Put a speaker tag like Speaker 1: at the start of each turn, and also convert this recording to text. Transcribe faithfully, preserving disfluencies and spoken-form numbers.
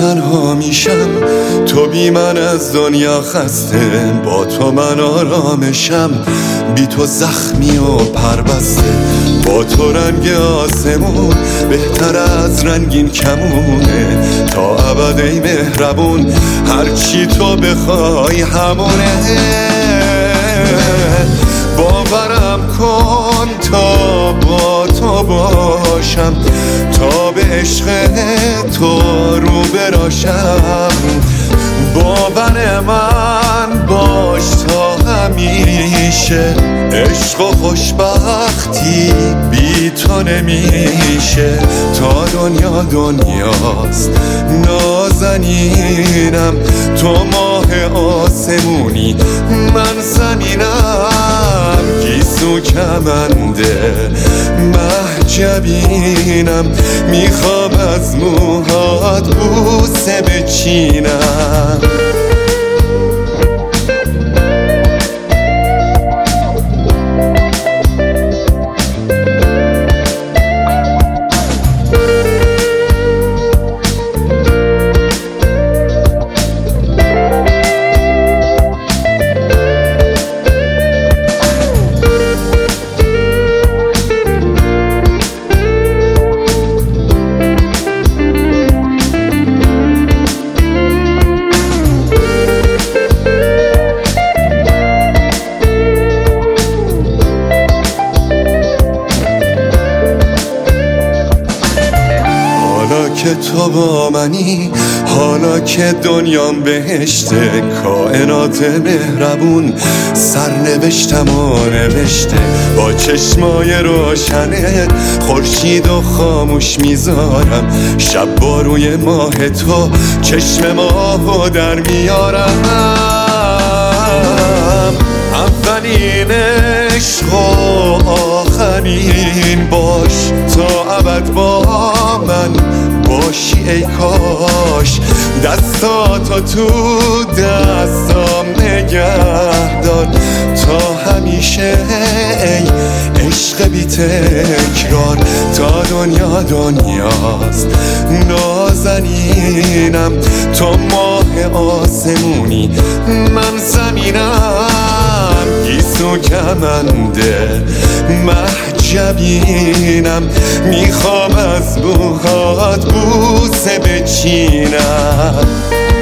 Speaker 1: تنها میشم، تو بی من از دنیا خسته، با تو من آرامشم، بی تو زخمی و پربسته. با تو رنگ آسمون بهتر از رنگین کمونه، تا ابد ای مهربون هرچی تو بخوای همونه. باورم کن تا با تو باشم، تا به عشق تو رو براشم. باور من باش تا همیشه، عشق و خوشبختی بی تو نمیشه. تا دنیا دنیاست نازنینم، تو ماه آسمونی من زمینم. گیسو کمنده محجبینم، میخوام از موهات بوسه بچینم. که تو با منی، حالا که دنیام بهشته، کائنات مهربون سرنوشتم و نوشته. با چشمای روشنه خورشید و خاموش میذارم، شب با روی ماه تو چشم ماهو در میارم. اولین عشق و آخرین باش، تا ابد با من باشی ای کاش. دستاتو تو دستام نگه دار، تا همیشه ای عشق بی تکرار. تا دنیا دنیاست نازنینم، تو ماه آسمونی من زمینم. گیسو کمنده محجبینم، میخوام از موهات بوسه بچینم.